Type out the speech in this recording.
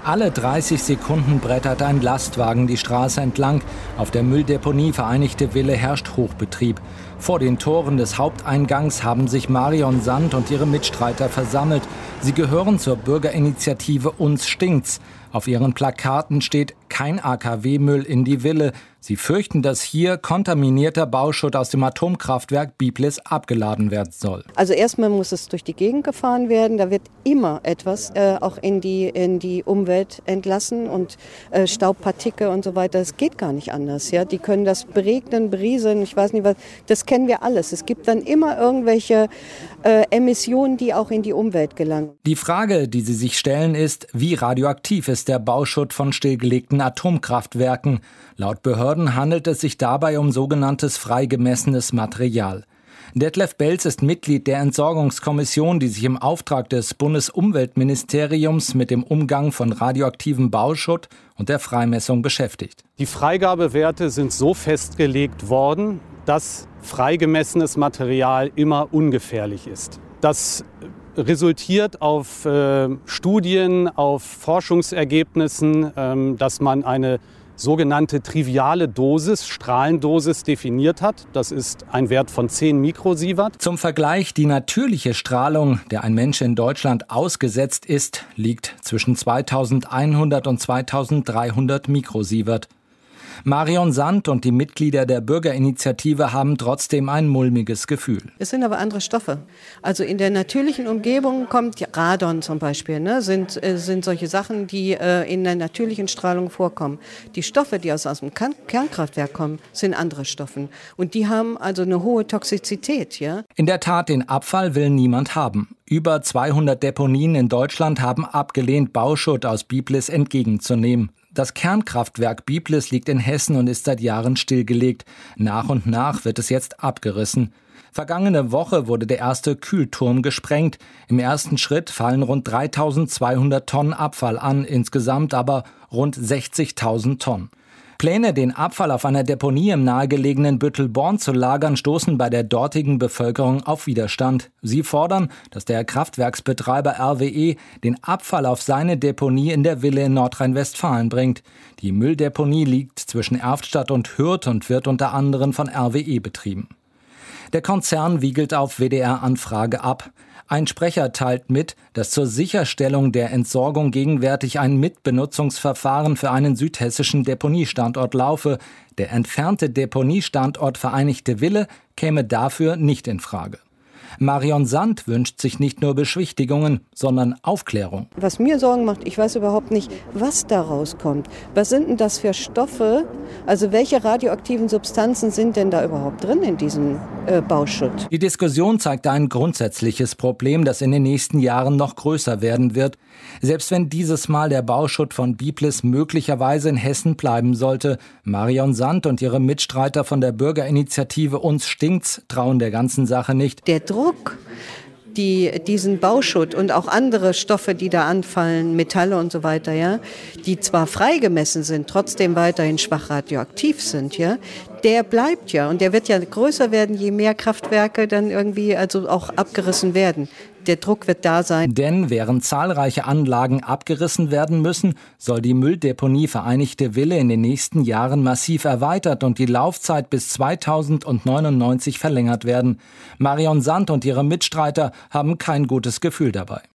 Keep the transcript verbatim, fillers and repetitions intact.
Alle dreißig Sekunden brettert ein Lastwagen die Straße entlang. Auf der Mülldeponie Vereinigte Wille herrscht Hochbetrieb. Vor den Toren des Haupteingangs haben sich Marion Sand und ihre Mitstreiter versammelt. Sie gehören zur Bürgerinitiative Uns stinkt's. Auf ihren Plakaten steht kein A K W-Müll in die Ville. Sie fürchten, dass hier kontaminierter Bauschutt aus dem Atomkraftwerk Biblis abgeladen werden soll. Also erstmal muss es durch die Gegend gefahren werden. Da wird immer etwas äh, auch in die, in die Umwelt entlassen und äh, Staubpartikel und so weiter. Das geht gar nicht anders. Ja? Die können das beregnen, berieseln, ich weiß nicht was. Das kennen wir alles. Es gibt dann immer irgendwelche äh, Emissionen, die auch in die Umwelt gelangen. Die Frage, die sie sich stellen, ist, wie radioaktiv ist der Bauschutt von stillgelegten Atomkraftwerken? Laut Behörden handelt es sich dabei um sogenanntes freigemessenes Material. Detlef Belz ist Mitglied der Entsorgungskommission, die sich im Auftrag des Bundesumweltministeriums mit dem Umgang von radioaktivem Bauschutt und der Freimessung beschäftigt. Die Freigabewerte sind so festgelegt worden, dass freigemessenes Material immer ungefährlich ist. Das resultiert auf äh, Studien, auf Forschungsergebnissen, ähm, dass man eine sogenannte triviale Dosis, Strahlendosis definiert hat. Das ist ein Wert von zehn Mikrosievert. Zum Vergleich, die natürliche Strahlung, der ein Mensch in Deutschland ausgesetzt ist, liegt zwischen zweitausendeinhundert und zweitausenddreihundert Mikrosievert. Marion Sand und die Mitglieder der Bürgerinitiative haben trotzdem ein mulmiges Gefühl. Es sind aber andere Stoffe. Also in der natürlichen Umgebung kommt Radon zum Beispiel, ne, sind, äh, sind solche Sachen, die äh, in der natürlichen Strahlung vorkommen. Die Stoffe, die aus, aus dem Kernkraftwerk kommen, sind andere Stoffe. Und die haben also eine hohe Toxizität. Ja? In der Tat, den Abfall will niemand haben. Über zweihundert Deponien in Deutschland haben abgelehnt, Bauschutt aus Biblis entgegenzunehmen. Das Kernkraftwerk Biblis liegt in Hessen und ist seit Jahren stillgelegt. Nach und nach wird es jetzt abgerissen. Vergangene Woche wurde der erste Kühlturm gesprengt. Im ersten Schritt fallen rund dreitausendzweihundert Tonnen Abfall an, insgesamt aber rund sechzigtausend Tonnen. Pläne, den Abfall auf einer Deponie im nahegelegenen Büttelborn zu lagern, stoßen bei der dortigen Bevölkerung auf Widerstand. Sie fordern, dass der Kraftwerksbetreiber R W E den Abfall auf seine Deponie in der Ville in Nordrhein-Westfalen bringt. Die Mülldeponie liegt zwischen Erftstadt und Hürth und wird unter anderem von R W E betrieben. Der Konzern wiegelt auf W D R-Anfrage ab. Ein Sprecher teilt mit, dass zur Sicherstellung der Entsorgung gegenwärtig ein Mitbenutzungsverfahren für einen südhessischen Deponiestandort laufe. Der entfernte Deponiestandort Vereinigte Wille käme dafür nicht in Frage. Marion Sand wünscht sich nicht nur Beschwichtigungen, sondern Aufklärung. Was mir Sorgen macht, ich weiß überhaupt nicht, was da rauskommt. Was sind denn das für Stoffe? Also welche radioaktiven Substanzen sind denn da überhaupt drin in diesem äh, Bauschutt? Die Diskussion zeigt ein grundsätzliches Problem, das in den nächsten Jahren noch größer werden wird. Selbst wenn dieses Mal der Bauschutt von Biblis möglicherweise in Hessen bleiben sollte, Marion Sand und ihre Mitstreiter von der Bürgerinitiative Uns stinkt's trauen der ganzen Sache nicht. Der Druck, die diesen Bauschutt und auch andere Stoffe, die da anfallen, Metalle und so weiter, ja, die zwar freigemessen sind, trotzdem weiterhin schwach radioaktiv sind, ja, der bleibt ja und der wird ja größer werden, je mehr Kraftwerke dann irgendwie also auch abgerissen werden. Der Druck wird da sein. Denn während zahlreiche Anlagen abgerissen werden müssen, soll die Mülldeponie Vereinigte Wille in den nächsten Jahren massiv erweitert und die Laufzeit bis zweitausendneunundneunzig verlängert werden. Marion Sand und ihre Mitstreiter haben kein gutes Gefühl dabei.